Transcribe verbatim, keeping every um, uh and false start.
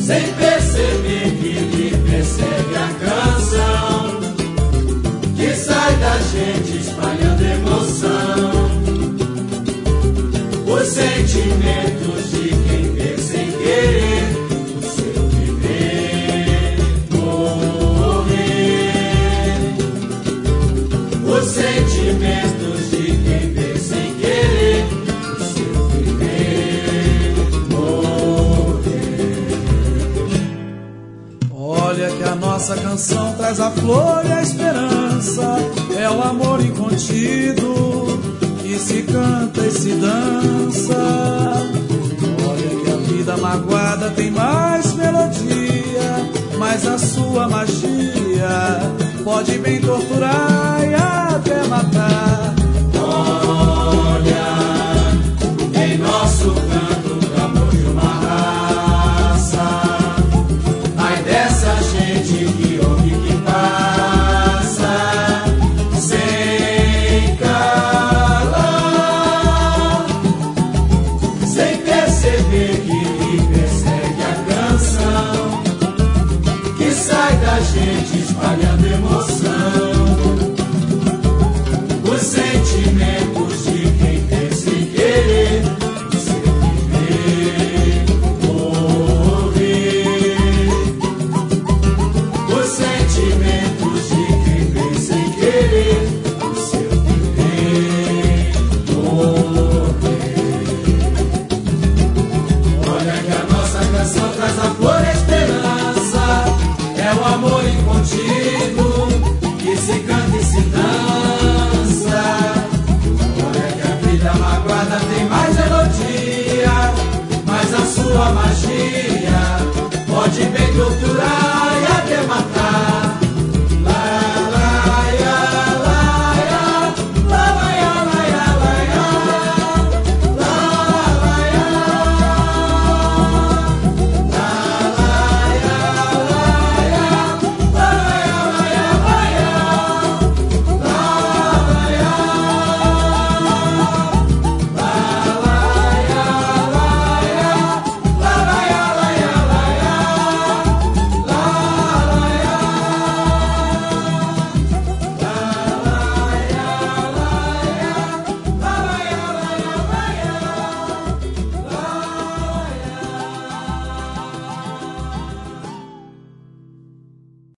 sem perceber que lhe persegue a canção, que sai da gente espalhando emoção, os sentimentos de quem vê sem querer o seu viver, morrer, os sentimentos de quem vê sem querer o seu viver, morrer. Olha que a nossa canção traz a flor e a esperança, é o amor incontido que se canta e se dança. Olha que a vida magoada tem mais melodia, mas a sua magia pode bem torturar e até matar. Olha, em nosso canto o amor de uma raça, ai dessa gente que ouve que passa sem calar, sem perceber que lhe persegue a canção, que sai da gente espalhando emoção,